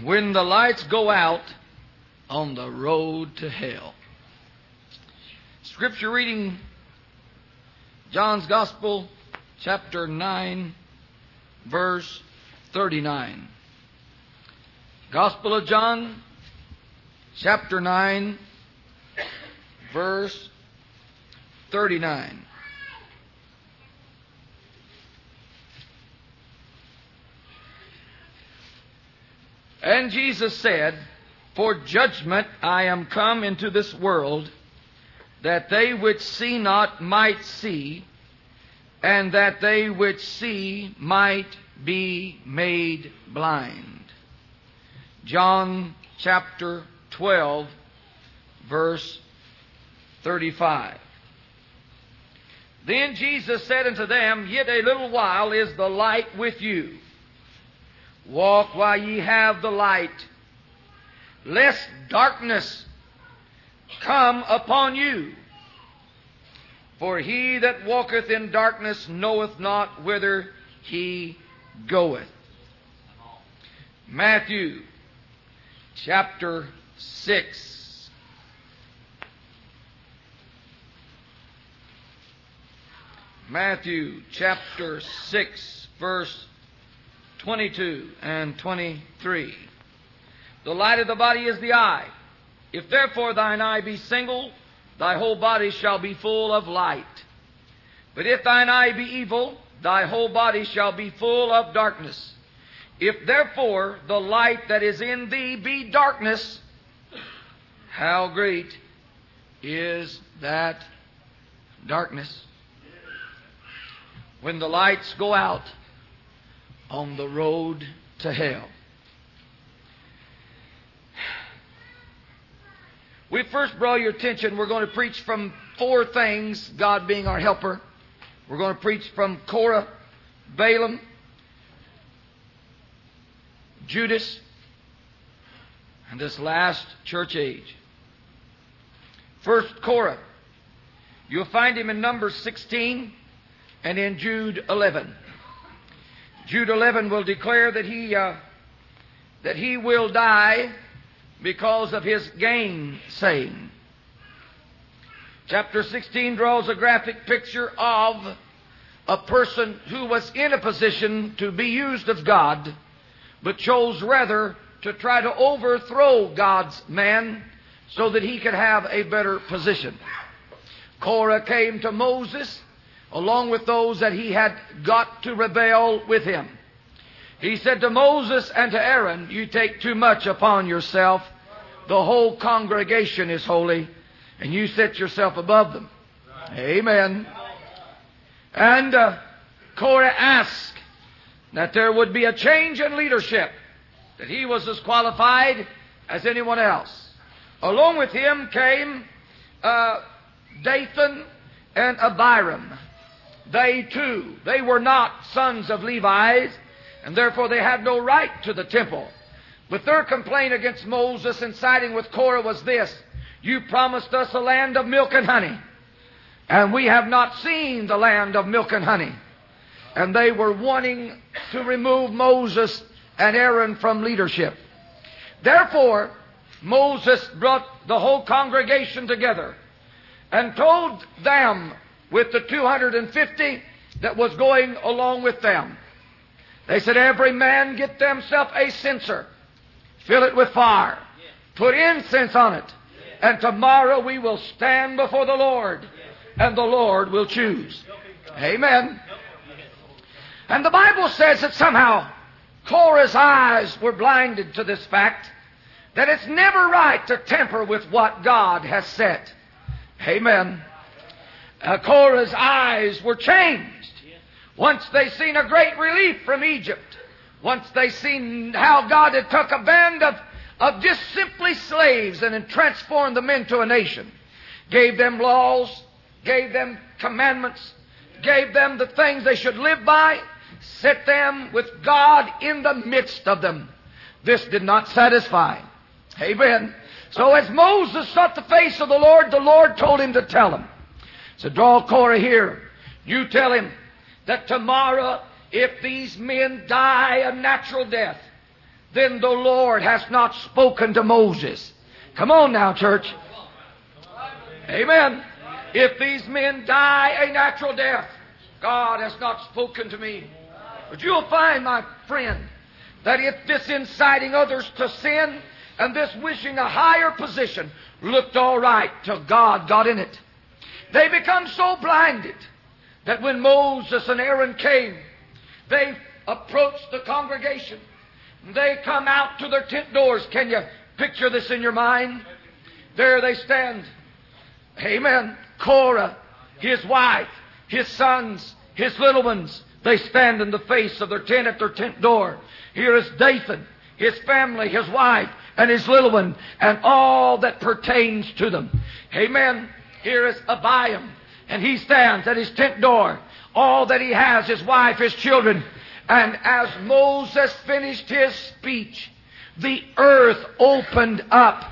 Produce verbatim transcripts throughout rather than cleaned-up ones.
When the lights go out on the road to hell. Scripture reading, John's Gospel, chapter nine, verse thirty-nine. Gospel of John, chapter nine, verse thirty-nine. And Jesus said, For judgment I am come into this world, that they which see not might see, and that they which see might be made blind. John chapter twelve, verse thirty-five. Then Jesus said unto them, Yet a little while is the light with you. Walk while ye have the light, lest darkness come upon you. For he that walketh in darkness knoweth not whither he goeth. Matthew chapter six. Matthew chapter six, verse twenty-two and twenty-three. The light of the body is the eye. If therefore thine eye be single, thy whole body shall be full of light. But if thine eye be evil, thy whole body shall be full of darkness. If therefore the light that is in thee be darkness, how great is that darkness? When the lights go out on the road to hell. We first draw your attention, we're going to preach from four things, God being our helper. We're going to preach from Korah, Balaam, Judas, and this last church age. First, Korah. You'll find him in Numbers sixteen and in Jude eleven. Jude eleven will declare that he uh, that he will die because of his gainsaying. Chapter sixteen draws a graphic picture of a person who was in a position to be used of God, but chose rather to try to overthrow God's man so that he could have a better position. Korah came to Moses along with those that he had got to rebel with him. He said to Moses and to Aaron, You take too much upon yourself. The whole congregation is holy, and you set yourself above them. Amen. And uh, Korah asked that there would be a change in leadership, that he was as qualified as anyone else. Along with him came uh, Dathan and Abiram. They too, they were not sons of Levi, and therefore they had no right to the temple. But their complaint against Moses in siding with Korah was this: You promised us a land of milk and honey, and we have not seen the land of milk and honey. And they were wanting to remove Moses and Aaron from leadership. Therefore, Moses brought the whole congregation together and told them, with the two hundred fifty that was going along with them. They said, Every man get themselves a censer, fill it with fire, put incense on it, and tomorrow we will stand before the Lord, and the Lord will choose. Amen. And the Bible says that somehow Korah's eyes were blinded to this fact, that it's never right to tamper with what God has set. Amen. Uh, Korah's eyes were changed once they seen a great relief from Egypt. Once they seen how God had took a band of, of just simply slaves and had transformed them into a nation. Gave them laws, gave them commandments, gave them the things they should live by, set them with God in the midst of them. This did not satisfy. Amen. So as Moses sought the face of the Lord, the Lord told him to tell him. So draw Korah here. You tell him that tomorrow, if these men die a natural death, then the Lord has not spoken to Moses. Come on now, church. Amen. If these men die a natural death, God has not spoken to me. But you'll find, my friend, that if this inciting others to sin and this wishing a higher position looked all right till God got in it, they become so blinded that when Moses and Aaron came, they approached the congregation. They come out to their tent doors. Can you picture this in your mind? There they stand. Amen. Korah, his wife, his sons, his little ones, they stand in the face of their tent at their tent door. Here is Dathan, his family, his wife, and his little one, and all that pertains to them. Amen. Here is Abiam, and he stands at his tent door. All that he has, his wife, his children. And as Moses finished his speech, the earth opened up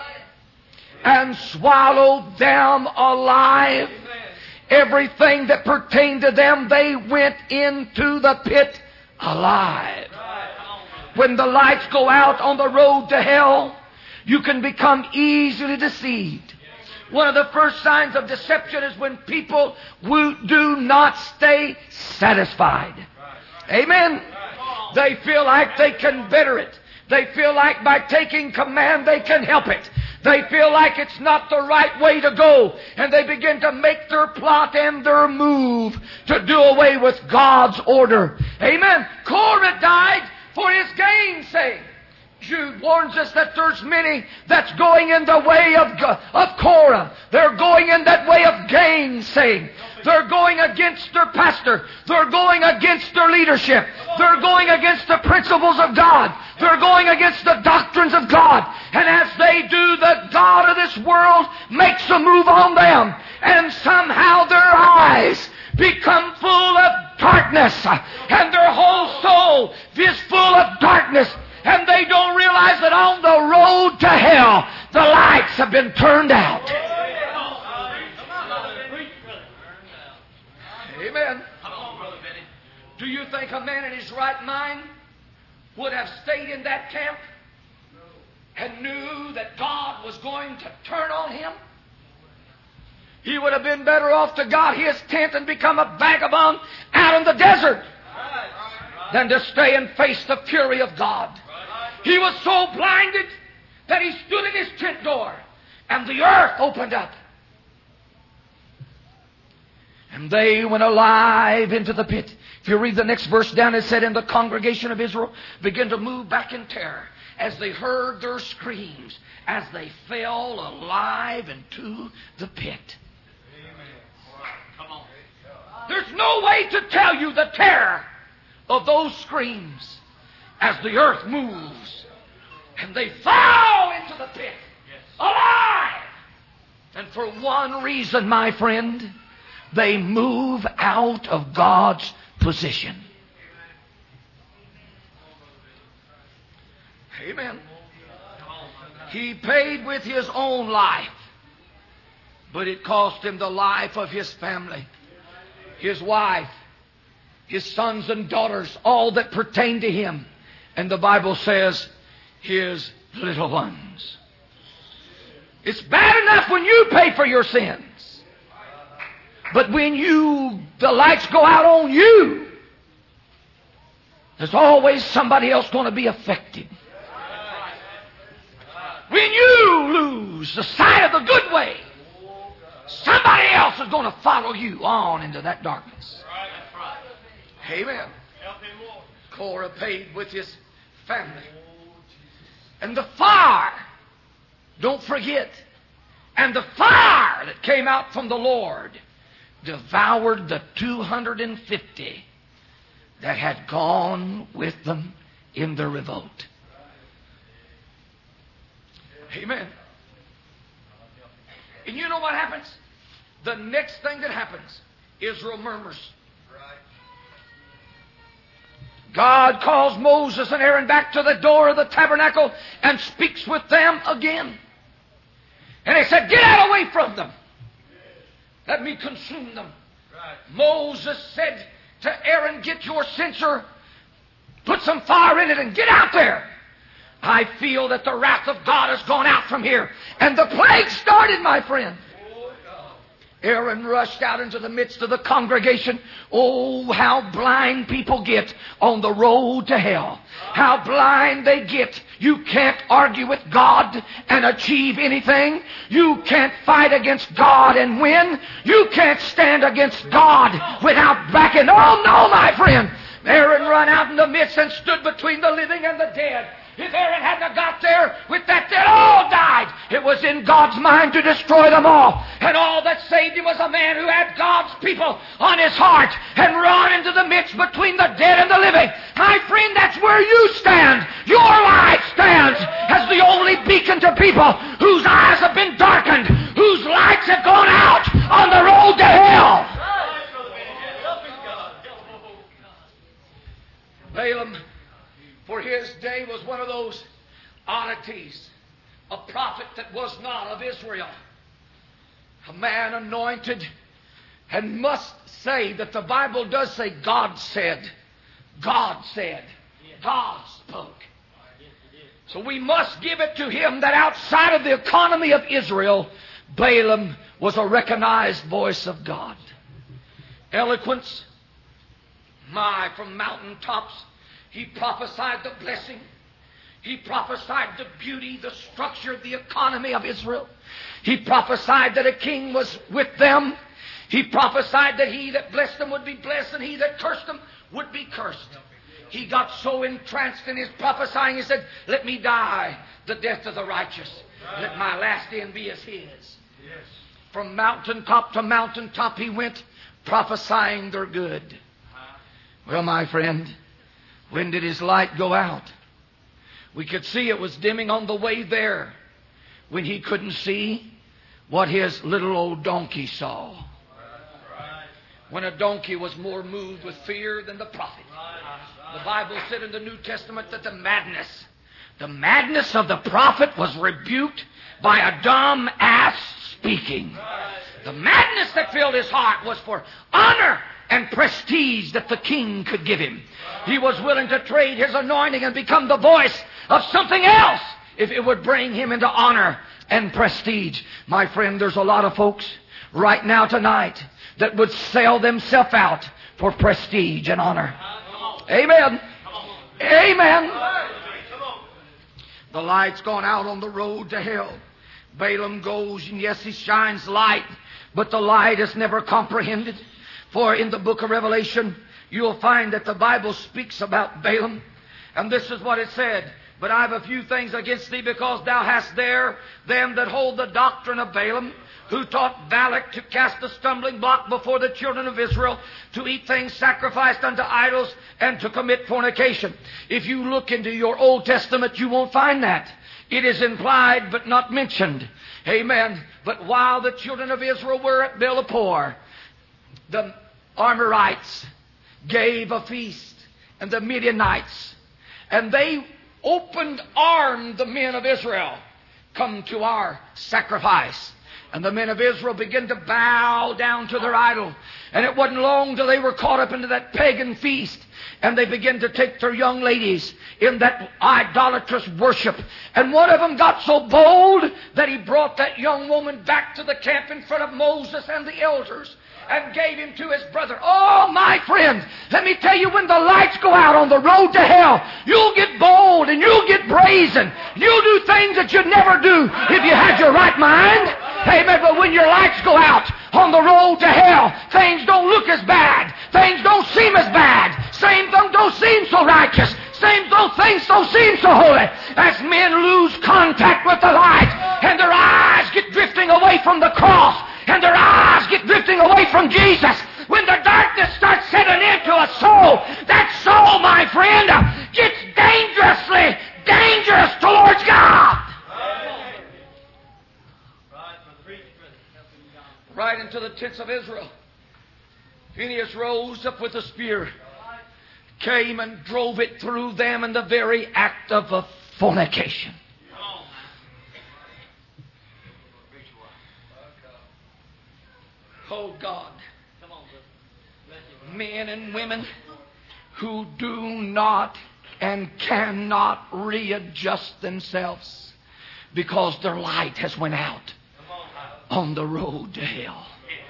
and swallowed them alive. Everything that pertained to them, they went into the pit alive. When the lights go out on the road to hell, you can become easily deceived. One of the first signs of deception is when people do not stay satisfied. Amen. They feel like they can better it. They feel like by taking command they can help it. They feel like it's not the right way to go. And they begin to make their plot and their move to do away with God's order. Amen. Korah died for his gain's sake. Jude warns us that there's many that's going in the way of, of Korah. They're going in that way of gainsaying. They're going against their pastor. They're going against their leadership. They're going against the principles of God. They're going against the doctrines of God. And as they do, the God of this world makes a move on them. And somehow their eyes become full of darkness. And their whole soul is full of darkness. And they don't realize that on the road to hell, the lights have been turned out. Amen. Do you think a man in his right mind would have stayed in that camp and knew that God was going to turn on him? He would have been better off to got his tent and become a vagabond out in the desert than to stay and face the fury of God. He was so blinded that he stood at his tent door and the earth opened up. And they went alive into the pit. If you read the next verse down, it said, and the congregation of Israel began to move back in terror as they heard their screams, as they fell alive into the pit. Come on. There's no way to tell you the terror of those screams as the earth moves and they fall into the pit alive. And for one reason, my friend, they move out of God's position. Amen. He paid with his own life, but it cost him the life of his family, his wife, his sons and daughters, all that pertain to him. And the Bible says, his little ones. It's bad enough when you pay for your sins. But when you, the lights go out on you, there's always somebody else going to be affected. When you lose the sight of the good way, somebody else is going to follow you on into that darkness. Amen. Korah paid with his family. And the fire, don't forget, and the fire that came out from the Lord devoured the two hundred fifty that had gone with them in the revolt. Amen. And you know what happens? The next thing that happens, Israel murmurs. God calls Moses and Aaron back to the door of the tabernacle and speaks with them again. And he said, get out away from them. Let me consume them. Right. Moses said to Aaron, get your censer, put some fire in it, and get out there. I feel that the wrath of God has gone out from here. And the plague started, my friend. Aaron rushed out into the midst of the congregation. Oh, how blind people get on the road to hell. How blind they get. You can't argue with God and achieve anything. You can't fight against God and win. You can't stand against God without backing. Oh, no, my friend. Aaron ran out in the midst and stood between the living and the dead. If Aaron hadn't got there with that, they'd all died. It was in God's mind to destroy them all. And all that saved him was a man who had God's people on his heart and run into the midst between the dead and the living. My friend, that's where you stand. Your life stands as the only beacon to people whose eyes have been darkened, whose lights have gone out on the road to hell. Balaam, for his day, was one of those oddities, a prophet that was not of Israel, a man anointed, and must say that the Bible does say God said, God said, God spoke. So we must give it to him that outside of the economy of Israel, Balaam was a recognized voice of God. Eloquence, my, from mountaintops, he prophesied the blessing. He prophesied the beauty, the structure, the economy of Israel. He prophesied that a king was with them. He prophesied that he that blessed them would be blessed and he that cursed them would be cursed. He got so entranced in his prophesying, he said, let me die the death of the righteous. Let my last end be as his. From mountaintop to mountaintop he went, prophesying their good. Well, my friend, when did his light go out? We could see it was dimming on the way there when he couldn't see what his little old donkey saw. When a donkey was more moved with fear than the prophet. The Bible said in the New Testament that the madness, the madness of the prophet was rebuked by a dumb ass speaking. The madness that filled his heart was for honor and prestige that the king could give him. He was willing to trade his anointing and become the voice of something else if it would bring him into honor and prestige. My friend, there's a lot of folks right now tonight that would sell themselves out for prestige and honor. Amen. Amen. The light's gone out on the road to hell. Balaam goes, and yes, he shines light, but the light is never comprehended. For in the book of Revelation, you'll find that the Bible speaks about Balaam. And this is what it said. But I have a few things against thee, because thou hast there them that hold the doctrine of Balaam, who taught Balak to cast a stumbling block before the children of Israel, to eat things sacrificed unto idols, and to commit fornication. If you look into your Old Testament, you won't find that. It is implied but not mentioned. Amen. But while the children of Israel were at Bel-Peor, the Amorites gave a feast, and the Midianites, and they opened armed the men of Israel. Come to our sacrifice. And the men of Israel began to bow down to their idol. And it wasn't long till they were caught up into that pagan feast. And they began to take their young ladies in that idolatrous worship. And one of them got so bold that he brought that young woman back to the camp in front of Moses and the elders, and gave him to his brother. Oh, my friends, let me tell you, when the lights go out on the road to hell, you'll get bold and you'll get brazen. You'll do things that you'd never do if you had your right mind. Amen. But when your lights go out on the road to hell, things don't look as bad. Things don't seem as bad. Same things don't seem so righteous. Same those things don't seem so holy. As men lose contact with the light, and their eyes get drifting away from the cross, and their eyes get drifting away from Jesus. When the darkness starts setting into a soul, that soul, my friend, gets dangerously dangerous towards God. Right into the tents of Israel, Phinehas rose up with a spear, came and drove it through them in the very act of a fornication. Oh God, men and women who do not and cannot readjust themselves because their light has went out on the road to hell.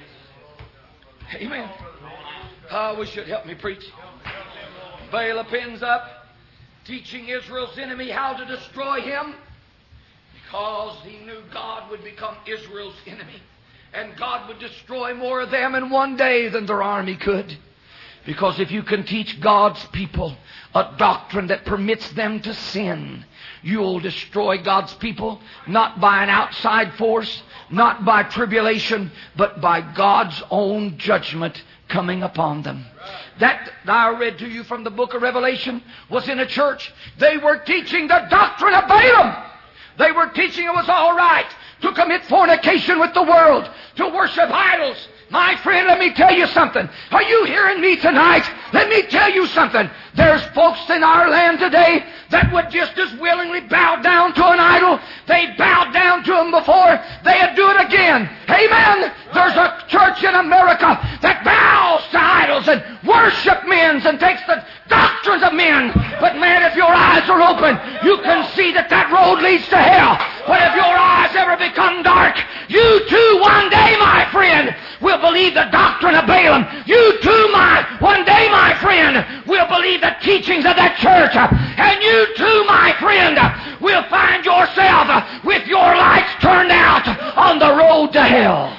Amen. I wish you'd help me preach. Balaam ends up teaching Israel's enemy how to destroy him because he knew God would become Israel's enemy. And God would destroy more of them in one day than their army could. Because if you can teach God's people a doctrine that permits them to sin, you'll destroy God's people not by an outside force, not by tribulation, but by God's own judgment coming upon them. That I read to you from the book of Revelation was in a church. They were teaching the doctrine of Balaam. They were teaching it was all right to commit fornication with the world, to worship idols. My friend, let me tell you something. Are you hearing me tonight? Let me tell you something. There's folks in our land today that would just as willingly bow down to an idol. They bowed down to them before. They'd do it again. Amen. There's a church in America that bows to idols and worship men and takes the doctrines of men. But man, if your eyes are open, you can see that that road leads to hell. But if your eyes ever become dark, you too one day, my friend, will believe the doctrine of Balaam. You too, my one day, my friend, will believe the teachings of that church. And you too, my friend, will find yourself with your lights turned out on the road to hell.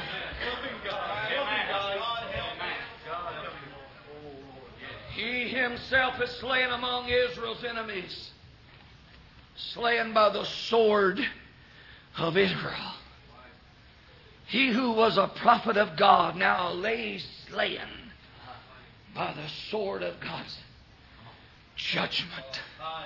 He himself is slain among Israel's enemies, slain by the sword of Israel. He who was a prophet of God now lays slain by the sword of God's judgment.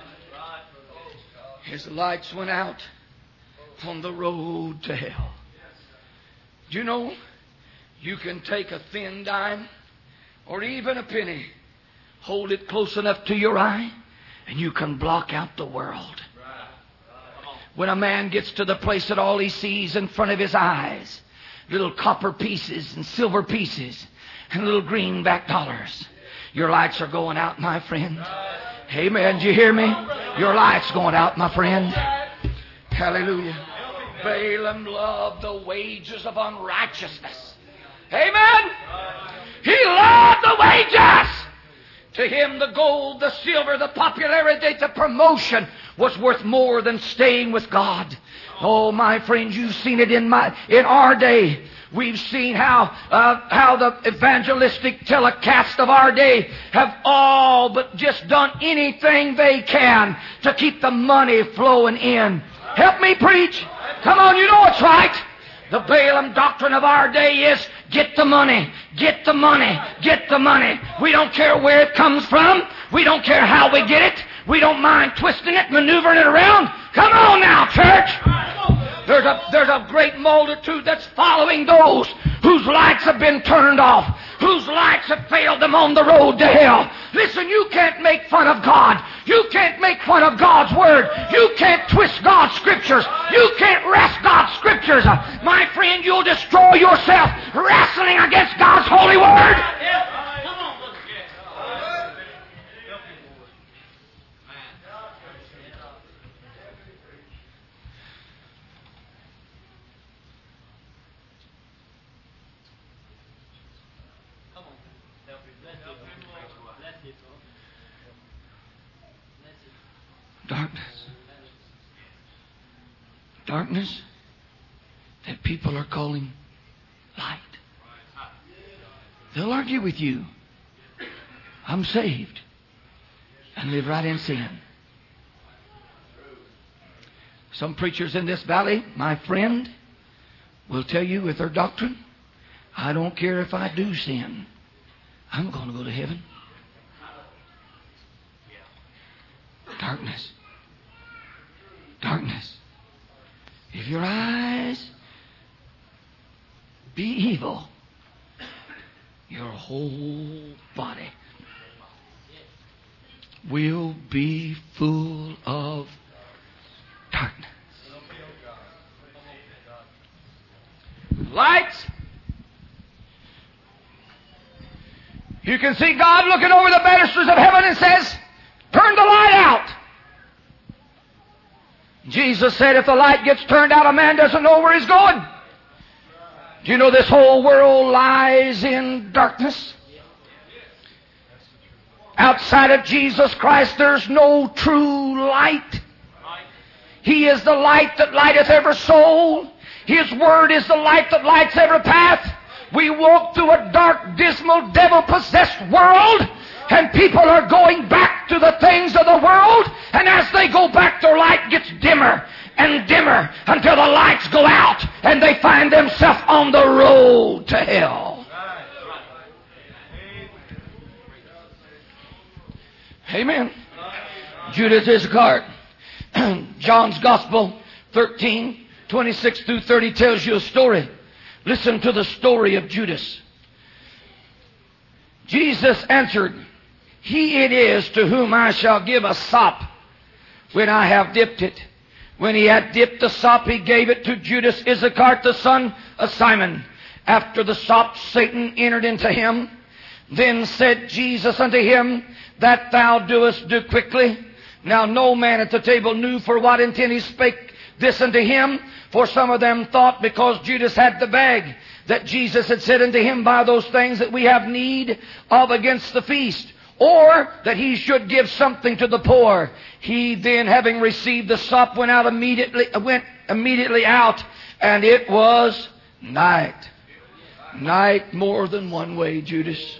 His lights went out on the road to hell. Do you know, you can take a thin dime or even a penny, hold it close enough to your eye, and you can block out the world. When a man gets to the place that all he sees in front of his eyes, little copper pieces and silver pieces and little greenback dollars, your lights are going out, my friend. Amen. Do you hear me? Your light's going out, my friend. Hallelujah. Balaam loved the wages of unrighteousness. Amen. He loved the wages. To him, the gold, the silver, the popularity, the promotion was worth more than staying with God. Oh, my friends, you've seen it in my in our day. We've seen how uh, how the evangelistic telecast of our day have all but just done anything they can to keep the money flowing in. Help me preach. Come on, you know it's right. The Balaam doctrine of our day is get the money, get the money, get the money. We don't care where it comes from. We don't care how we get it. We don't mind twisting it, maneuvering it around. Come on now, church. There's a, there's a great multitude that's following those whose lights have been turned off, whose lights have failed them on the road to hell. Listen, you can't make fun of God. You can't make fun of God's Word. You can't twist God's Scriptures. You can't wrest God's Scriptures. My friend, you'll destroy yourself wrestling against God's holy Word. Darkness. Darkness that people are calling light. They'll argue with you. I'm saved and live right in sin. Some preachers in this valley, my friend, will tell you with their doctrine, I don't care if I do sin. I'm going to go to heaven. Darkness. Darkness. If your eyes be evil, your whole body will be full of darkness. Lights. You can see God looking over the banisters of heaven and says, Turn the light out. Jesus said if the light gets turned out, a man doesn't know where he's going. Do you know this whole world lies in darkness? Outside of Jesus Christ, there's no true light. He is the light that lighteth every soul. His Word is the light that lights every path. We walk through a dark, dismal, devil-possessed world, and people are going back to the things of the world, and as they go back, their light gets dimmer and dimmer until the lights go out, and they find themselves on the road to hell. Amen. Judas Iscariot. John's Gospel thirteen, twenty-six through thirty tells you a story. Listen to the story of Judas. Jesus answered, He it is to whom I shall give a sop when I have dipped it. When he had dipped the sop, he gave it to Judas Iscariot, the son of Simon. After the sop, Satan entered into him. Then said Jesus unto him, That thou doest, do quickly. Now no man at the table knew for what intent he spake this unto him. For some of them thought, because Judas had the bag, that Jesus had said unto him, Buy those things that we have need of against the feast, or that he should give something to the poor. He then, having received the sop, went out immediately, went immediately out, and it was night. Night more than one way, Judas.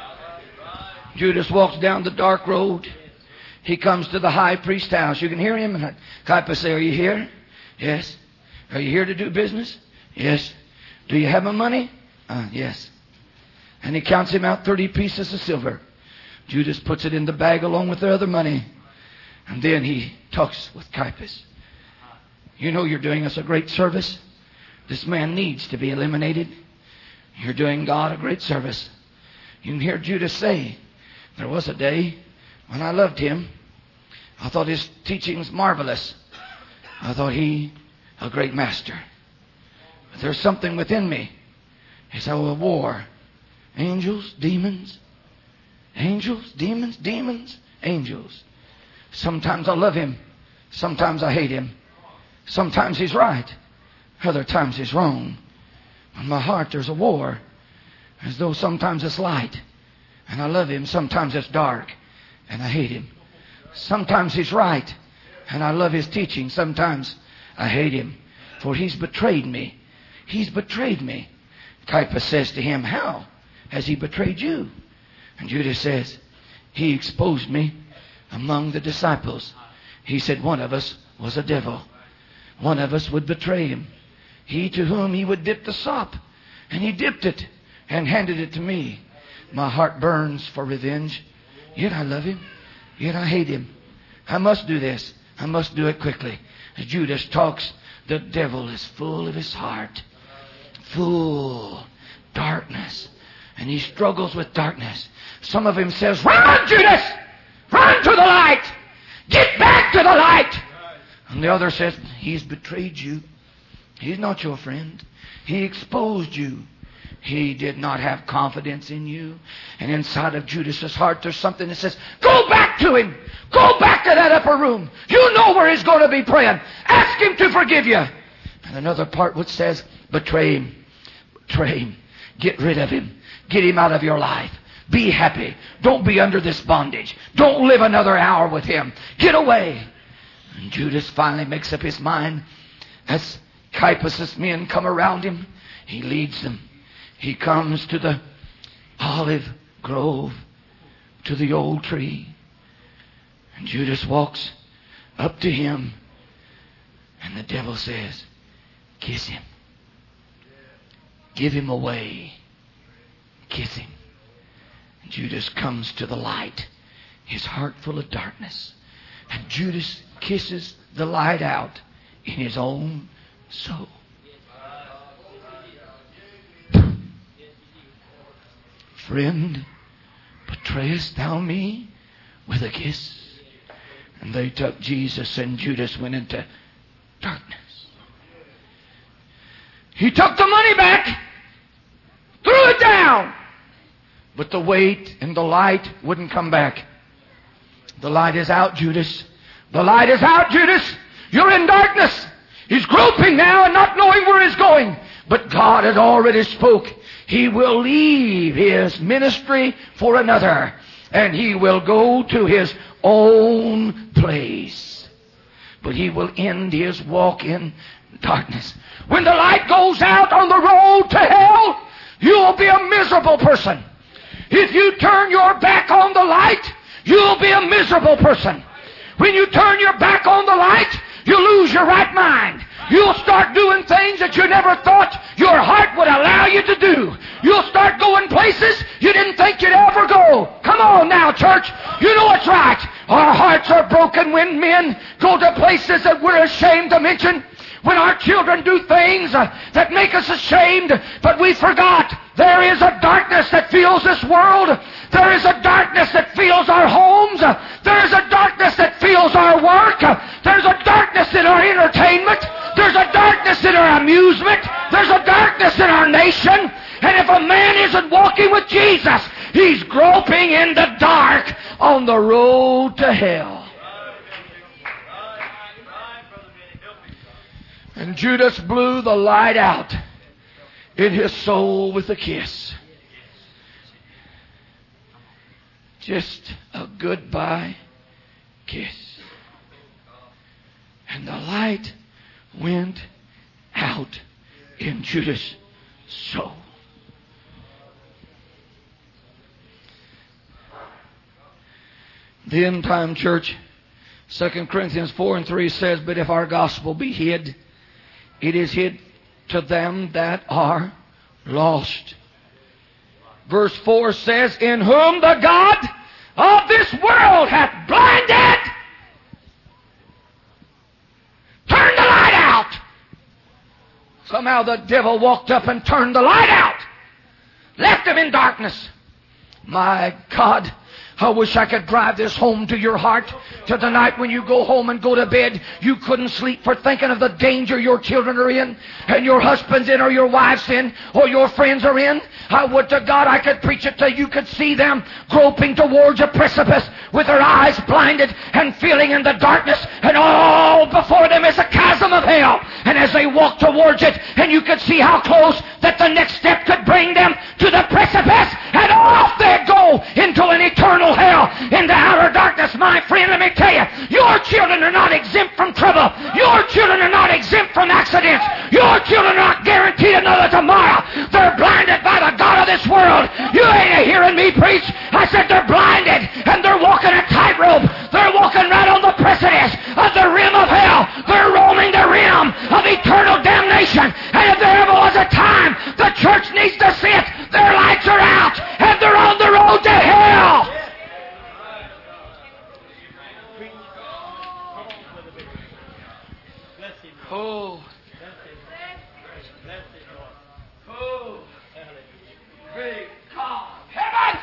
Judas walks down the dark road. He comes to the high priest's house. You can hear him. And Caiaphas say, Are you here? Yes. Are you here to do business? Yes. Do you have my money? Uh, yes. And he counts him out thirty pieces of silver. Judas puts it in the bag along with the other money. And then he talks with Caiaphas. You know you're doing us a great service. This man needs to be eliminated. You're doing God a great service. You can hear Judas say, There was a day when I loved him. I thought his teaching was marvelous. I thought he a great master. But there's something within me. It's a war. Angels, demons. Angels, demons, demons, angels. Sometimes I love him. Sometimes I hate him. Sometimes he's right. Other times he's wrong. In my heart there's a war. As though sometimes it's light. And I love him. Sometimes it's dark. And I hate him. Sometimes he's right. And I love his teaching. Sometimes I hate him. For he's betrayed me. He's betrayed me. Caiaphas says to him, How has he betrayed you? And Judas says, He exposed me among the disciples. He said one of us was a devil. One of us would betray him. He to whom he would dip the sop. And he dipped it and handed it to me. My heart burns for revenge. Yet I love him. Yet I hate him. I must do this. I must do it quickly. As Judas talks, the devil is full of his heart. Full. Darkness. And he struggles with darkness. Some of him says, Run, Judas! Run to the light! Get back to the light! And the other says, He's betrayed you. He's not your friend. He exposed you. He did not have confidence in you. And inside of Judas's heart there's something that says, Go back to him. Go back to that upper room. You know where he's going to be praying. Ask him to forgive you. And another part which says, Betray him. Betray him. Get rid of him. Get him out of your life. Be happy. Don't be under this bondage. Don't live another hour with him. Get away. And Judas finally makes up his mind. As Caiaphas' men come around him, he leads them. He comes to the olive grove, to the old tree. And Judas walks up to him. And the devil says, Kiss him. Give him away. Kiss him. And Judas comes to the light, his heart full of darkness. And Judas kisses the light out in his own soul. Friend, betrayest thou me with a kiss? And they took Jesus, and Judas went into darkness. He took the money back, threw it down, but the weight and the light wouldn't come back. The light is out, Judas. The light is out, Judas. You're in darkness. He's groping now and not knowing where he's going. But God has already spoke. He will leave His ministry for another. And He will go to His own place. But He will end His walk in darkness. When the light goes out on the road to hell, you'll be a miserable person. If you turn your back on the light, you'll be a miserable person. When you turn your back on the light, you lose your right mind. You'll start doing things that you never thought your heart would allow you to do. You'll start going places you didn't think you'd ever go. Come on now, church. You know it's right. Our hearts are broken when men go to places that we're ashamed to mention. When our children do things uh, that make us ashamed, but we forgot there is a darkness that fills this world. There is a darkness that fills our homes. Uh, there is a darkness that fills our work. Uh, there's a darkness in our entertainment. There's a darkness in our amusement. There's a darkness in our nation. And if a man isn't walking with Jesus, he's groping in the dark on the road to hell. And Judas blew the light out in his soul with a kiss. Just a goodbye kiss. And the light went out in Judas' soul. The end time church, Second Corinthians four and three says, but if our gospel be hid, it is hid to them that are lost. Verse four says, in whom the God of this world hath blinded. Turn the light out. Somehow the devil walked up and turned the light out. Left him in darkness. My God, I wish I could drive this home to your heart. To the night when you go home and go to bed, you couldn't sleep for thinking of the danger your children are in, and your husband's in, or your wife's in, or your friends are in. I would to God I could preach it till you could see them groping towards a precipice with their eyes blinded and feeling in the darkness, and all before them is a chasm of hell. And as they walk towards it, and you could see how close that the next step could bring them to the precipice, and off they go into an eternal hell, into outer darkness. My friend, let me tell you, your children are not exempt from trouble. Your children are not exempt from accidents. Your children are not guaranteed another tomorrow. They're blinded by the God of this world. You ain't hearing me preach. I said they're blinded, and they're walking a tightrope. They're walking right on the precipice of the rim of hell. They're roaming the rim of eternal damnation. And if there ever was a time the church needs to see it, their lights are out, and they're on the road to hell. Oh. Oh. Great God. Heaven.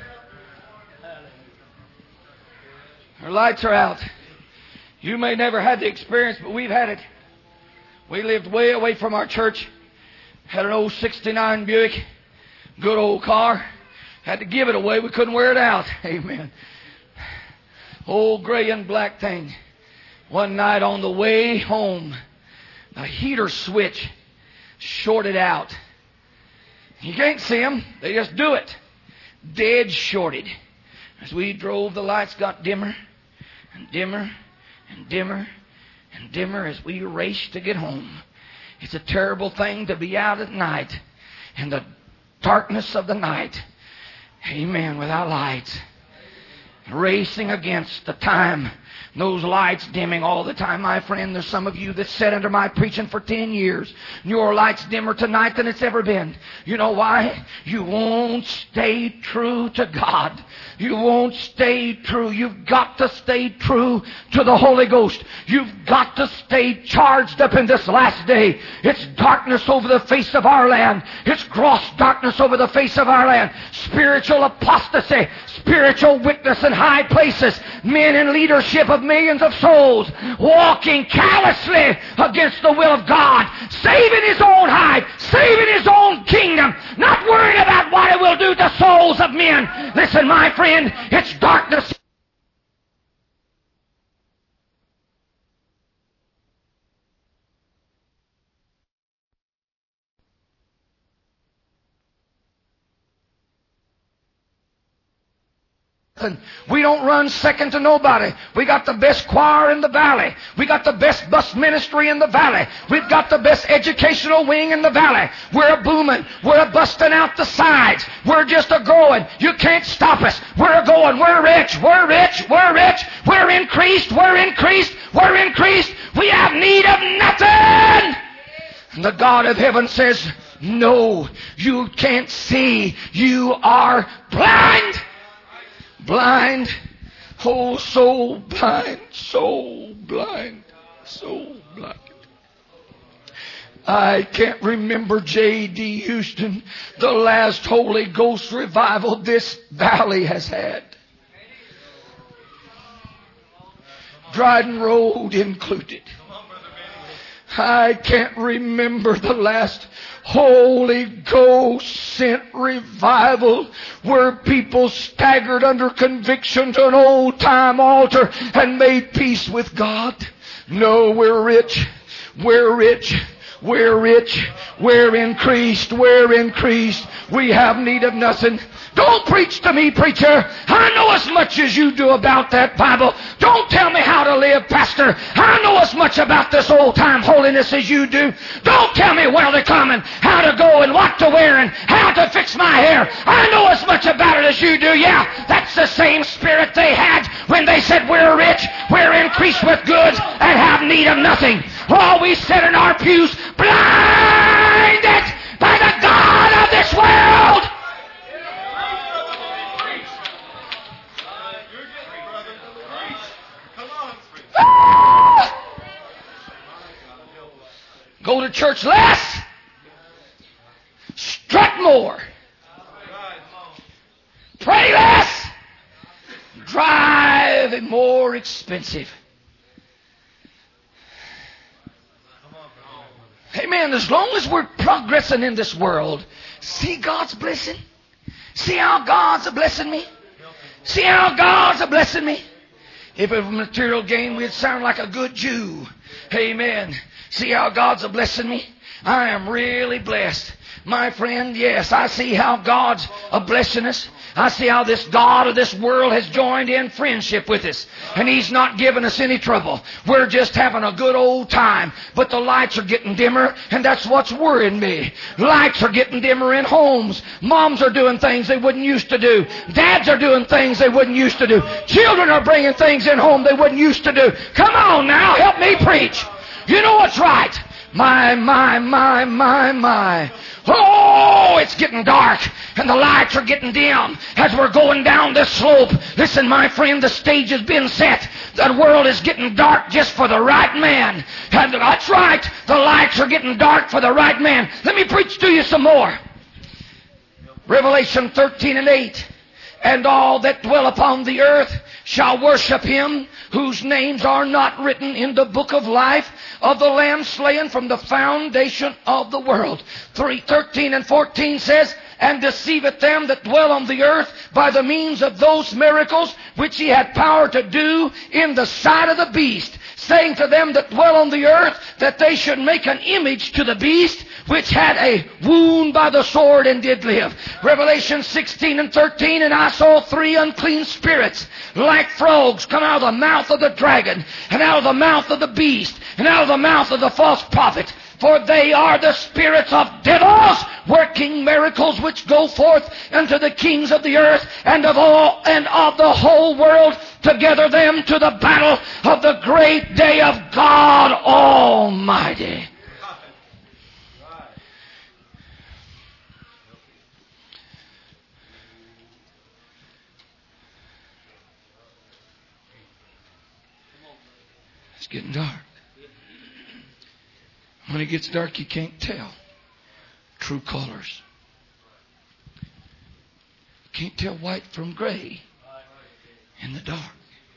Our lights are out. You may never had the experience, but we've had it. We lived way away from our church. Had an old sixty-nine Buick. Good old car. Had to give it away. We couldn't wear it out. Amen. Old gray and black thing. One night on the way home, a heater switch shorted out. You can't see them. They just do it. Dead shorted. As we drove, the lights got dimmer and dimmer and dimmer and dimmer as we raced to get home. It's a terrible thing to be out at night in the darkness of the night. Amen. Without lights. Racing against the time. Those lights dimming all the time. My friend, there's some of you that sat under my preaching for ten years. Your light's dimmer tonight than it's ever been. You know why? You won't stay true to God. You won't stay true. You've got to stay true to the Holy Ghost. You've got to stay charged up in this last day. It's darkness over the face of our land. It's gross darkness over the face of our land. Spiritual apostasy. Spiritual witness in high places. Men in leadership of millions of souls walking callously against the will of God, saving his own hide, saving his own kingdom, not worrying about what it will do to souls of men. Listen, my friend, it's darkness nothing. We don't run second to nobody. We got the best choir in the valley. We got the best bus ministry in the valley. We've got the best educational wing in the valley. We're a booming. We're a busting out the sides. We're just a growing. You can't stop us. We're a going. We're rich. We're rich. We're rich. We're increased. We're increased. We're increased. We have need of nothing. And the God of heaven says, no, you can't see. You are blind. Blind. Oh, so blind. So blind. So blind. I can't remember J D Houston, the last Holy Ghost revival this valley has had. Dryden Road included. I can't remember the last Holy Ghost sent revival where people staggered under conviction to an old time altar and made peace with God. No, we're rich. We're rich. We're rich. We're increased. We're increased. We have need of nothing. Don't preach to me, preacher. I know as much as you do about that Bible. Don't tell me how to live, pastor. I know as much about this old-time holiness as you do. Don't tell me where to come and how to go and what to wear and how to fix my hair. I know as much about it as you do. Yeah, that's the same spirit they had when they said we're rich, we're increased with goods, and have need of nothing. All we sit in our pews, blinded by the God of this world. Go to church less, strut more, pray less, drive more expensive. Amen. As long as we're progressing in this world, see God's blessing. See how God's a blessing me. See how God's a blessing me. If it was material gain, we'd sound like a good Jew. Amen. See how God's a blessing me? I am really blessed. My friend, yes, I see how God's a blessing us. I see how this God of this world has joined in friendship with us. And He's not giving us any trouble. We're just having a good old time. But the lights are getting dimmer, and that's what's worrying me. Lights are getting dimmer in homes. Moms are doing things they wouldn't used to do. Dads are doing things they wouldn't used to do. Children are bringing things in home they wouldn't used to do. Come on now, help me preach. You know what's right. My, my, my, my, my. Oh, it's getting dark and the lights are getting dim as we're going down this slope. Listen, my friend, the stage has been set. The world is getting dark just for the right man. And that's right. The lights are getting dark for the right man. Let me preach to you some more. Revelation thirteen and eight. And all that dwell upon the earth shall worship Him whose names are not written in the book of life of the Lamb slain from the foundation of the world. three, thirteen and fourteen says, and deceiveth them that dwell on the earth by the means of those miracles which He had power to do in the sight of the beast, saying to them that dwell on the earth that they should make an image to the beast which had a wound by the sword and did live. Revelation sixteen and thirteen, and I saw three unclean spirits like frogs come out of the mouth of the dragon, and out of the mouth of the beast, and out of the mouth of the false prophet. For they are the spirits of devils, working miracles which go forth unto the kings of the earth and of all and of the whole world to gather them to the battle of the great day of God Almighty. It's getting dark. When it gets dark, you can't tell true colors. You can't tell white from gray in the dark.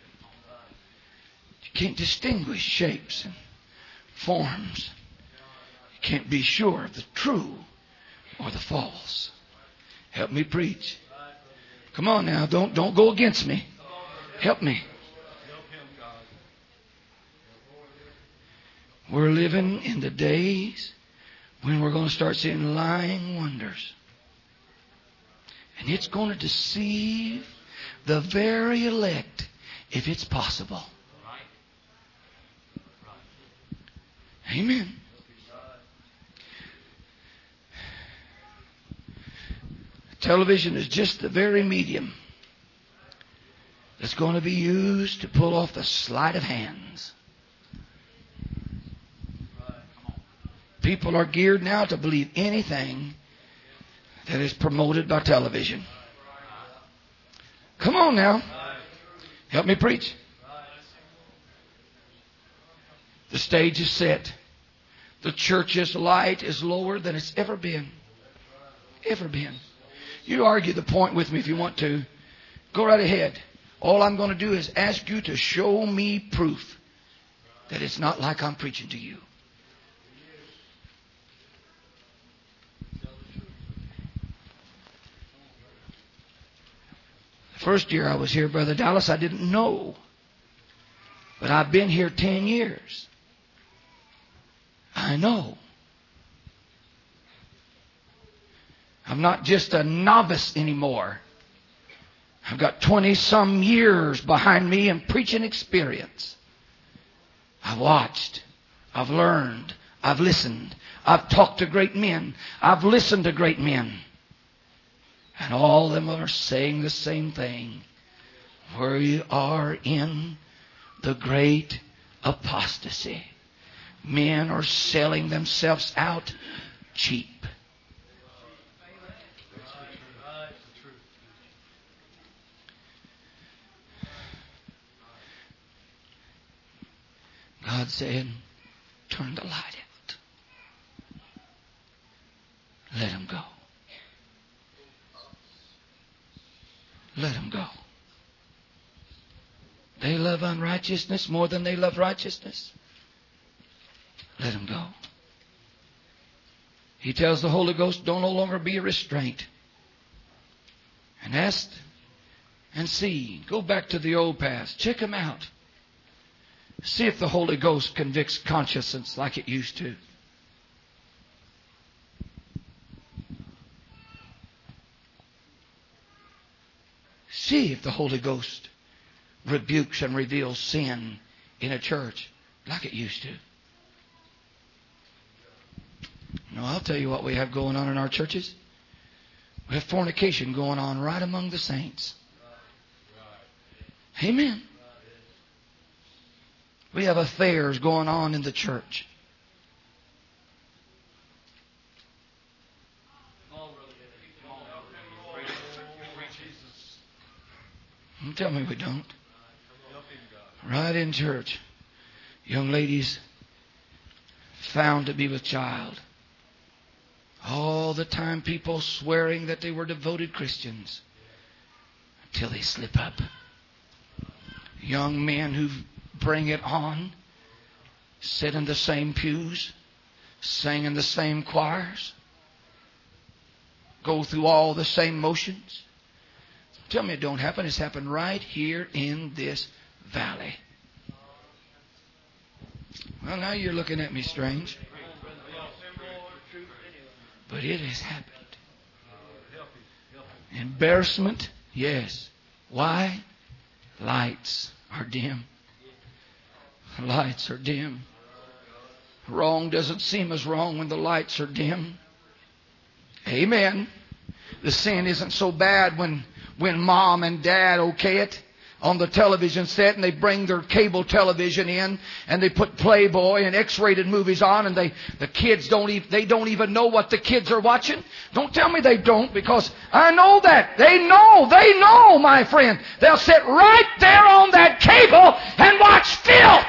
You can't distinguish shapes and forms. You can't be sure of the true or the false. Help me preach. Come on now, don't don't go against me. Help me. We're living in the days when we're going to start seeing lying wonders. And it's going to deceive the very elect, if it's possible. Amen. Television is just the very medium that's going to be used to pull off the sleight of hands. People are geared now to believe anything that is promoted by television. Come on now. Help me preach. The stage is set. The church's light is lower than it's ever been. Ever been. You argue the point with me if you want to. Go right ahead. All I'm going to do is ask you to show me proof that it's not like I'm preaching to you. The first year I was here, Brother Dallas, I didn't know. But I've been here ten years. I know. I'm not just a novice anymore. I've got twenty-some years behind me in preaching experience. I've watched. I've learned. I've listened. I've talked to great men. I've listened to great men. And all of them are saying the same thing. We are in the great apostasy. Men are selling themselves out cheap. God said, turn the light out. Let them go. Let them go. They love unrighteousness more than they love righteousness. Let them go. He tells the Holy Ghost, don't no longer be a restraint. And ask and see. Go back to the old past. Check them out. See if the Holy Ghost convicts conscience like it used to. See if the Holy Ghost rebukes and reveals sin in a church like it used to. No, I'll tell you what we have going on in our churches. We have fornication going on right among the saints. Amen. We have affairs going on in the church. Don't tell me we don't. Right in church. Young ladies found to be with child. All the time people swearing that they were devoted Christians until they slip up. Young men who bring it on, sit in the same pews, sing in the same choirs, go through all the same motions. Tell me it don't happen. It's happened right here in this valley. Well, now you're looking at me strange. But it has happened. Embarrassment? Yes. Why? Lights are dim. Lights are dim. Wrong doesn't seem as wrong when the lights are dim. Amen. The sin isn't so bad when, when mom and dad okay it on the television set and they bring their cable television in and they put Playboy and X-rated movies on and they the kids don't even they don't even know what the kids are watching. Don't tell me they don't, because I know that. They know, they know, my friend. They'll sit right there on that cable and watch filth.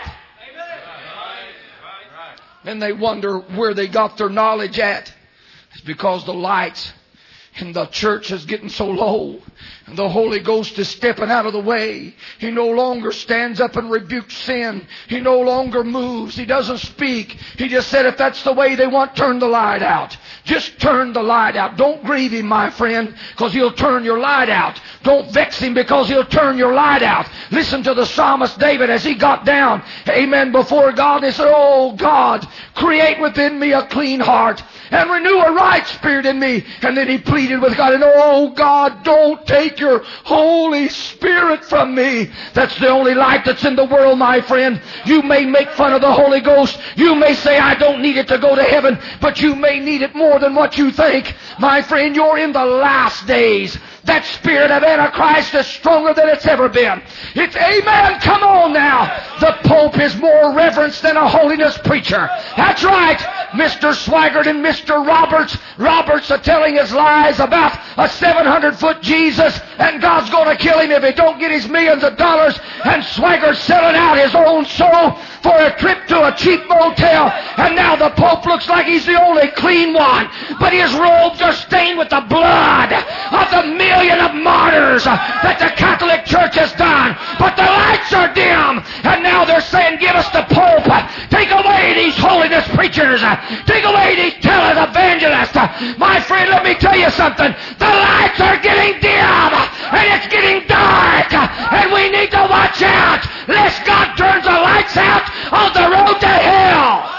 Then they wonder where they got their knowledge at. It's because the lights in the church is getting so low. And the Holy Ghost is stepping out of the way. He no longer stands up and rebukes sin. He no longer moves. He doesn't speak. He just said, if that's the way they want, turn the light out. Just turn the light out. Don't grieve him, my friend, because he'll turn your light out. Don't vex him, because he'll turn your light out. Listen to the psalmist David as he got down, amen, before God. And he said, oh God, create within me a clean heart and renew a right spirit in me. And then he pleaded pleaded with God, and oh God, don't take your Holy Spirit from me. That's the only light that's in the world, my friend. You may make fun of the Holy Ghost. You may say, I don't need it to go to heaven, but you may need it more than what you think. My friend, you're in the last days. That spirit of Antichrist is stronger than it's ever been. It's amen. Come on now. The Pope is more reverenced than a holiness preacher. That's right. Mister Swaggart and Mister Roberts. Roberts are telling his lies about a seven hundred foot Jesus, and God's going to kill him if he don't get his millions of dollars. And Swaggart's selling out his own soul for a trip to a cheap motel. And now the Pope looks like he's the only clean one. But his robes are stained with the blood of the million of martyrs that the Catholic Church has done. But the lights are dim. And now they're saying, give us the Pope. Take away these holiness preachers. Take away these televangelists. My friend, let me tell you something. The lights are getting dim. And it's getting dark. And we need to watch out lest God turns the lights out on the road to hell.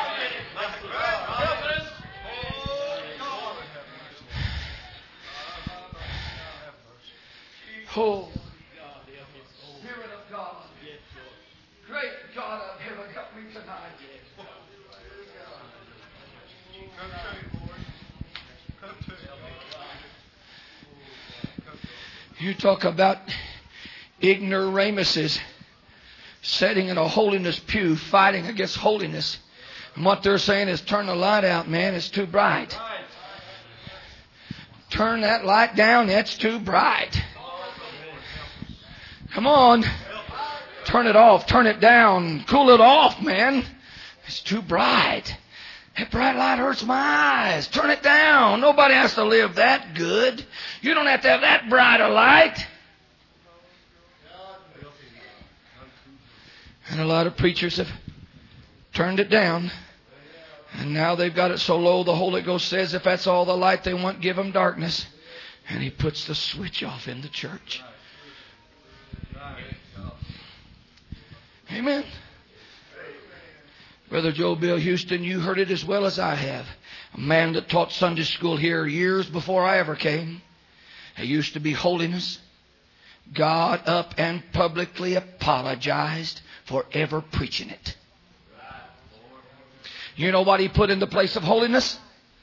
Oh, Spirit of God, great God of heaven, help me tonight. You talk about ignoramuses sitting in a holiness pew fighting against holiness. And what they're saying is, turn the light out, man. It's too bright. Turn that light down. It's too bright. Come on. Turn it off. Turn it down. Cool it off, man. It's too bright. That bright light hurts my eyes. Turn it down. Nobody has to live that good. You don't have to have that bright a light. And a lot of preachers have turned it down. And now they've got it so low, the Holy Ghost says if that's all the light they want, give them darkness. And He puts the switch off in the church. Amen. Brother Joe Bill Houston, you heard it as well as I have. A man that taught Sunday school here years before I ever came. He used to be holiness. Got up and publicly apologized for ever preaching it. You know what he put in the place of holiness?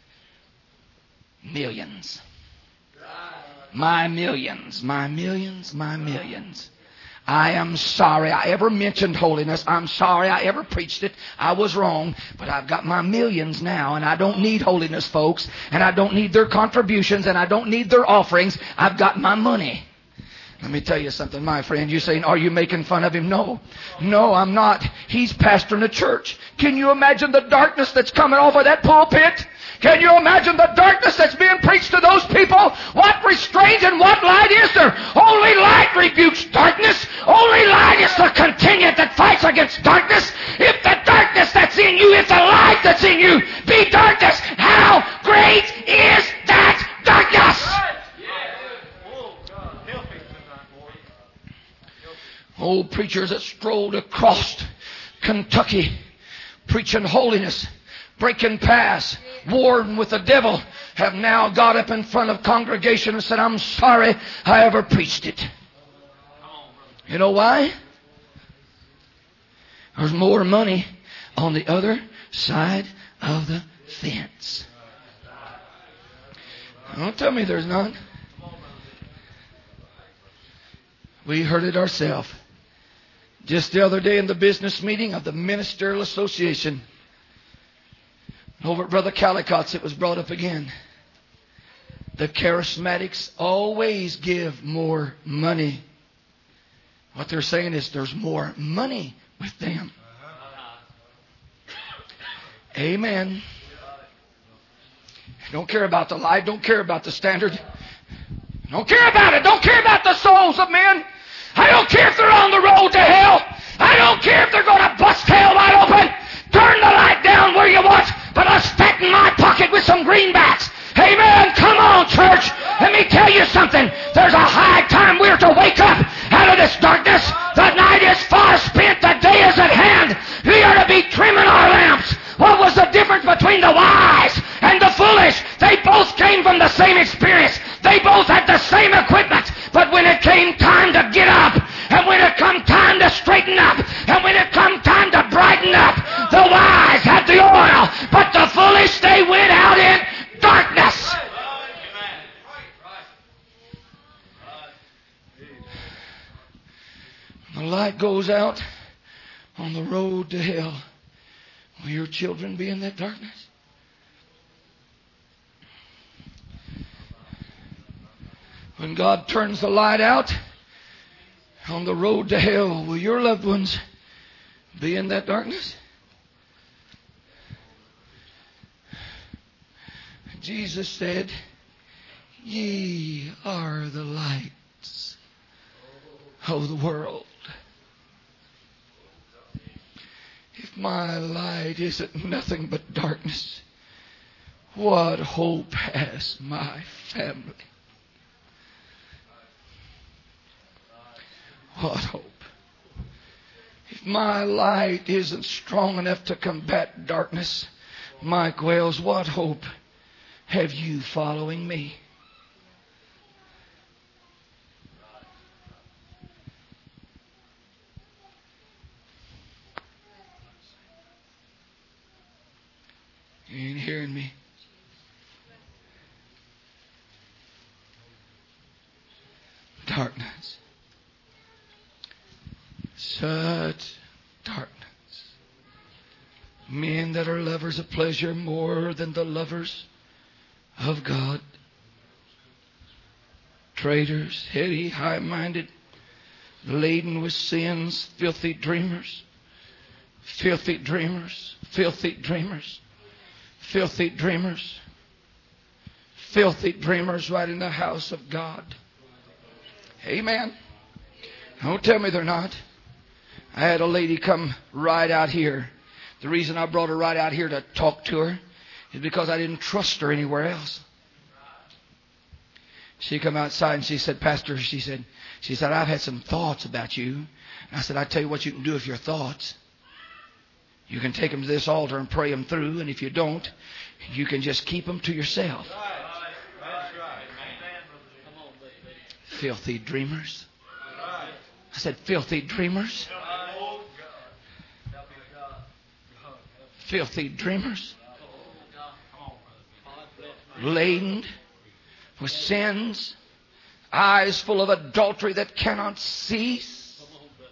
Millions. My millions, my millions, my millions. I am sorry I ever mentioned holiness. I'm sorry I ever preached it. I was wrong. But I've got my millions now, and I don't need holiness, folks. And I don't need their contributions, and I don't need their offerings. I've got my money. Let me tell you something, my friend. You're saying, are you making fun of him? No. No, I'm not. He's pastoring a church. Can you imagine the darkness that's coming off of that pulpit? Can you imagine the darkness that's being preached to those people? What restraint and what light is there? Only light rebukes darkness. Only light is the contingent that fights against darkness. If the darkness that's in you, if the light that's in you be darkness, how great is that darkness? Old preachers that strolled across Kentucky preaching holiness, breaking paths, warring with the devil, have now got up in front of congregation and said, I'm sorry I ever preached it. You know why? There's more money on the other side of the fence. Don't tell me there's none. We heard it ourselves. Just the other day in the business meeting of the Ministerial Association, over at Brother Callicott's, it was brought up again. The charismatics always give more money. What they're saying is there's more money with them. Amen. Don't care about the light. Don't care about the standard. Don't care about it. Don't care about the souls of men. I don't care if they're on the road to hell. I don't care if they're going to bust hell wide open. Turn the light down where you want, but I'll stack in my pocket with some greenbacks. Amen. Come on, church. Let me tell you something. There's a high time we're to wake up out of this darkness. The night is far spent. The day is at hand. We are to be trimming our lamps. What was the difference between the wise and the foolish? They both came from the same experience. goes out on the road to hell, will your children be in that darkness? When God turns the light out on the road to hell, will your loved ones be in that darkness? Jesus said, ye are the lights of the world. If my light isn't nothing but darkness, what hope has my family? What hope? If my light isn't strong enough to combat darkness, Mike Wells, what hope have you following me? You ain't hearing me. Darkness. Such darkness. Men that are lovers of pleasure more than the lovers of God. Traitors, heady, high-minded, laden with sins, filthy dreamers. Filthy dreamers. Filthy dreamers. Filthy dreamers. Filthy dreamers right in the house of God. Amen. Don't tell me they're not. I had a lady come right out here. The reason I brought her right out here to talk to her is because I didn't trust her anywhere else. She come outside and she said, Pastor, she said, she said, I've had some thoughts about you. And I said, I tell you what you can do with your thoughts. You can take them to this altar and pray them through. And if you don't, you can just keep them to yourself. Filthy dreamers. I said, filthy dreamers. Filthy dreamers. Laden with sins. Eyes full of adultery that cannot cease.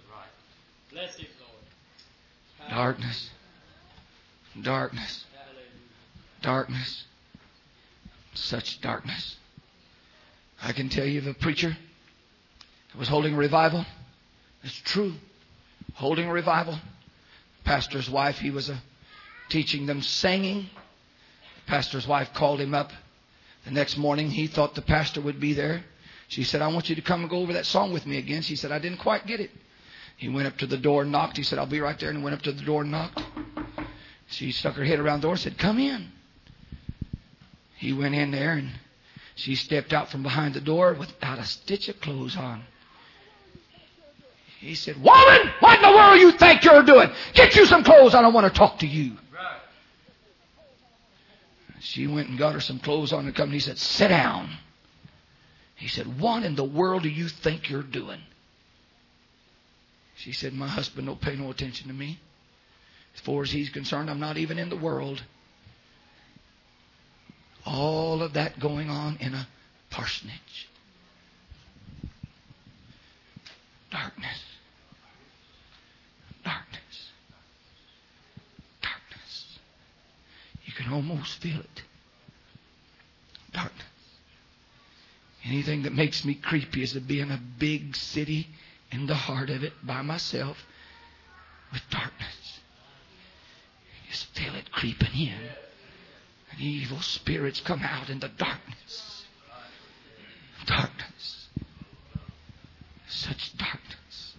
Darkness. Darkness. Darkness. Such darkness. I can tell you of a preacher that was holding a revival. It's true. Holding a revival. Pastor's wife, he was uh, teaching them singing. The pastor's wife called him up. The next morning, he thought the pastor would be there. She said, I want you to come and go over that song with me again. She said, I didn't quite get it. He went up to the door and knocked. He said, I'll be right there. And went up to the door and knocked. She stuck her head around the door and said, come in. He went in there and she stepped out from behind the door without a stitch of clothes on. He said, woman, what in the world you think you're doing? Get you some clothes. I don't want to talk to you. She went and got her some clothes on and come. And he said, sit down. He said, what in the world do you think you're doing? She said, my husband don't pay no attention to me. As far as he's concerned, I'm not even in the world. All of that going on in a parsonage. Darkness. Darkness. Darkness. You can almost feel it. Darkness. Anything that makes me creepy is to be in a big city in the heart of it by myself with darkness. You just feel it creeping in. And evil spirits come out in the darkness. Darkness. Such darkness.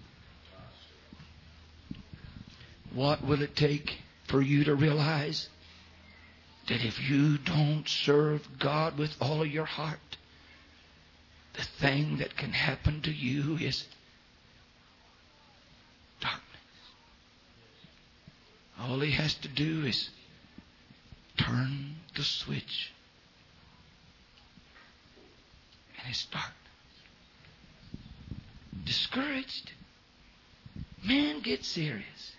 What will it take for you to realize that if you don't serve God with all of your heart, the thing that can happen to you is darkness. All he has to do is turn the switch. And it's dark. Discouraged. Man, get serious.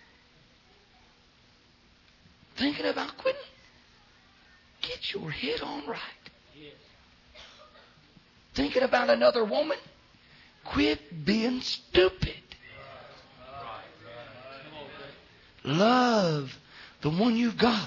Thinking about quitting? Get your head on right. Thinking about another woman? Quit being stupid. Love the one you've got.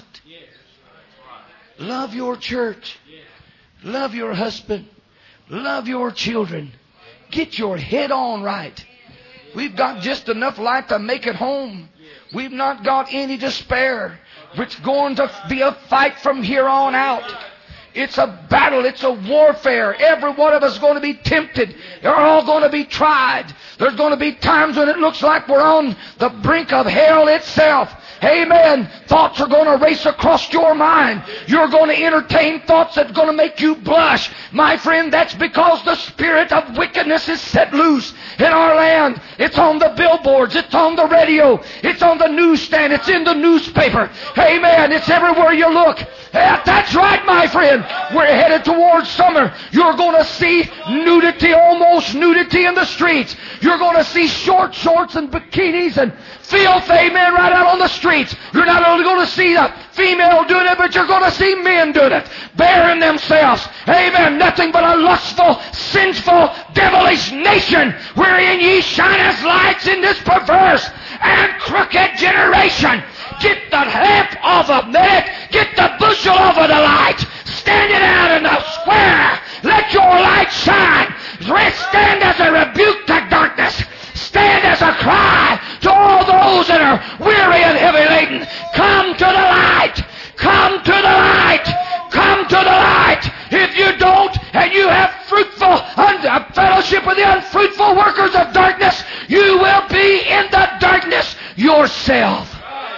Love your church. Love your husband. Love your children. Get your head on right. We've got just enough light to make it home. We've not got any to spare. It's going to be a fight from here on out. It's a battle. It's a warfare. Every one of us is going to be tempted. They're all going to be tried. There's going to be times when it looks like we're on the brink of hell itself. Amen. Thoughts are going to race across your mind. You're going to entertain thoughts that's going to make you blush. My friend, that's because the spirit of wickedness is set loose in our land. It's on the billboards. It's on the radio. It's on the newsstand. It's in the newspaper. Amen. It's everywhere you look. That's right, my friend. We're headed towards summer. You're going to see nudity, almost nudity in the streets. You're going to see short shorts and bikinis and filth, amen, right out on the streets. You're not only going to see a female doing it, but you're going to see men doing it, bearing themselves. Amen. Nothing but a lustful, sinful, devilish nation wherein ye shine as lights in this perverse and crooked generation. Get the lamp off of it. Get the bushel off of the light. Stand it out in the square. Let your light shine. Stand as a rebuke to darkness. Stand as a cry to all those that are weary and heavy laden. Come to the light. Come to the light. Come to the light. If you don't, and you have fruitful un- fellowship with the unfruitful workers of darkness, you will be in the darkness yourself.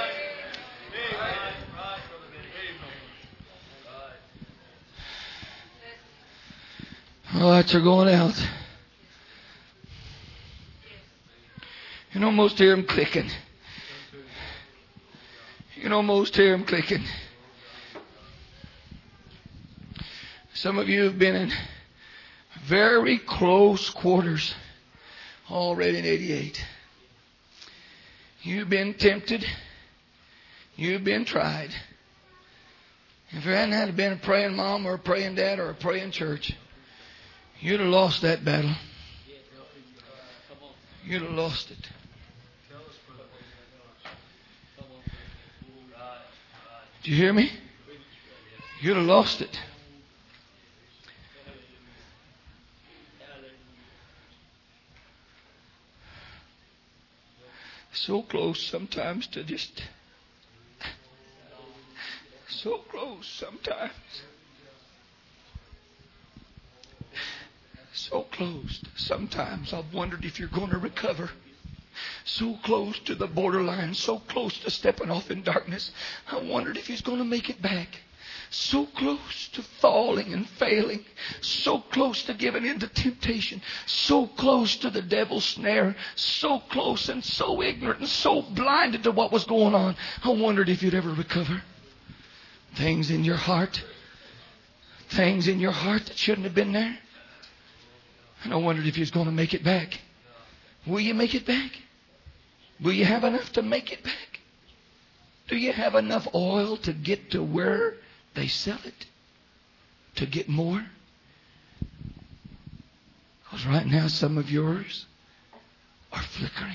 Lights are going out. You can almost hear them clicking. You can almost hear them clicking. Some of you have been in very close quarters already in eighty-eight. You've been tempted. You've been tried. If there hadn't had been a praying mom or a praying dad or a praying church, you'd have lost that battle. You'd have lost it. Do you hear me? You'd have lost it. So close sometimes to just... So close sometimes. So close. Sometimes I've wondered if you're going to recover. So close to the borderline. So close to stepping off in darkness. I wondered if he's going to make it back. So close to falling and failing. So close to giving in to temptation. So close to the devil's snare. So close and so ignorant and so blinded to what was going on. I wondered if you'd ever recover. Things in your heart. Things in your heart that shouldn't have been there. And I wondered if you was going to make it back. Will you make it back? Will you have enough to make it back? Do you have enough oil to get to where they sell it? To get more? Because right now some of yours are flickering.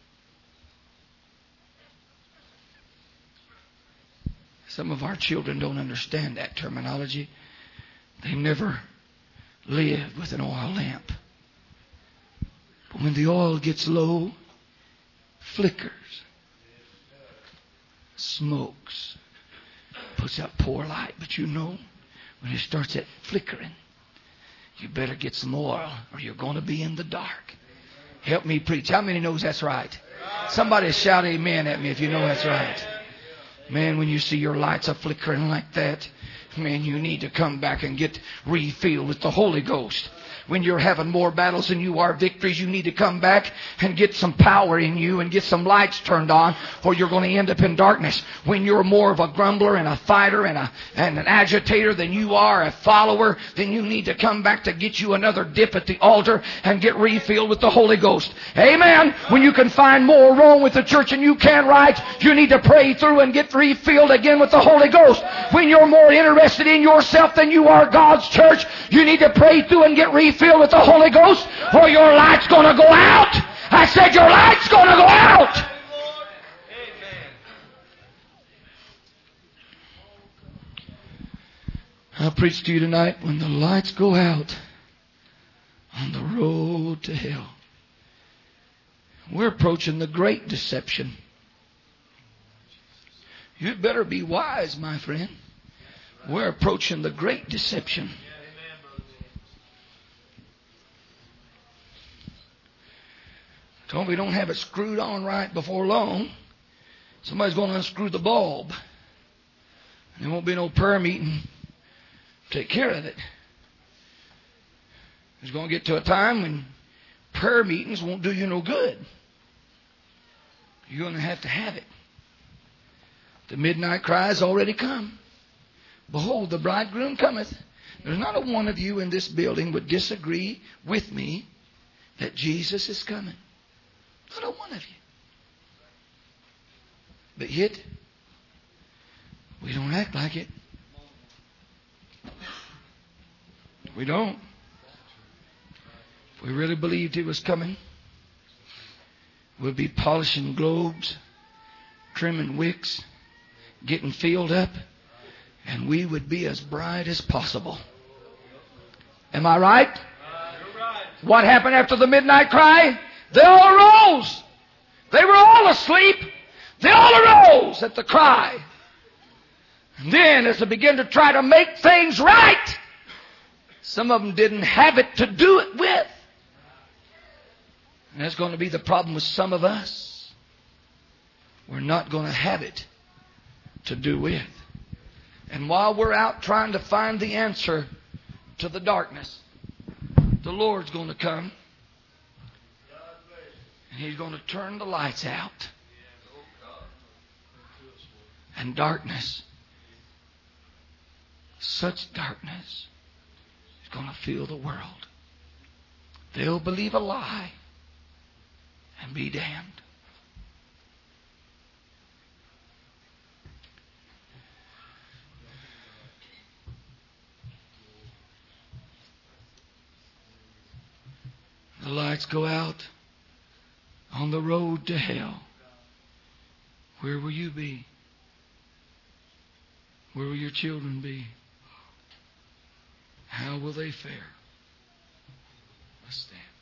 Some of our children don't understand that terminology. They never lived with an oil lamp. But when the oil gets low, flickers, smokes, puts out poor light. But you know, when it starts at flickering, you better get some oil or you're going to be in the dark. Help me preach. How many knows that's right? Somebody shout amen at me if you know that's right. Man, when you see your lights are flickering like that, man, you need to come back and get refilled with the Holy Ghost. When you're having more battles than you are victories, you need to come back and get some power in you and get some lights turned on, or you're going to end up in darkness. When you're more of a grumbler and a fighter and, a, and an agitator than you are a follower, then you need to come back to get you another dip at the altar and get refilled with the Holy Ghost. Amen. When you can find more wrong with the church than you can right, you need to pray through and get refilled again with the Holy Ghost. When you're more interested in yourself than you are God's church, you need to pray through and get refilled filled with the Holy Ghost, or your light's going to go out. I said your light's going to go out. I preach to you tonight, when the lights go out on the road to hell. We're approaching the great deception. You'd better be wise, my friend. We're approaching the great deception. Told me we don't have it screwed on right before long. Somebody's going to unscrew the bulb. There won't be no prayer meeting to take care of it. There's going to get to a time when prayer meetings won't do you no good. You're going to have to have it. The midnight cry has already come. Behold, the bridegroom cometh. There's not a one of you in this building would disagree with me that Jesus is coming. Not a one of you. But yet, we don't act like it. We don't. If we really believed He was coming, we'd be polishing globes, trimming wicks, getting filled up, and we would be as bright as possible. Am I right? What happened after the midnight cry? They all arose. They were all asleep. They all arose at the cry. And then as they began to try to make things right, some of them didn't have it to do it with. And that's going to be the problem with some of us. We're not going to have it to do with. And while we're out trying to find the answer to the darkness, the Lord's going to come. And He's going to turn the lights out. And darkness, such darkness, is going to fill the world. They'll believe a lie and be damned. The lights go out on the road to hell. Where will you be? Where will your children be? How will they fare? Let's stand.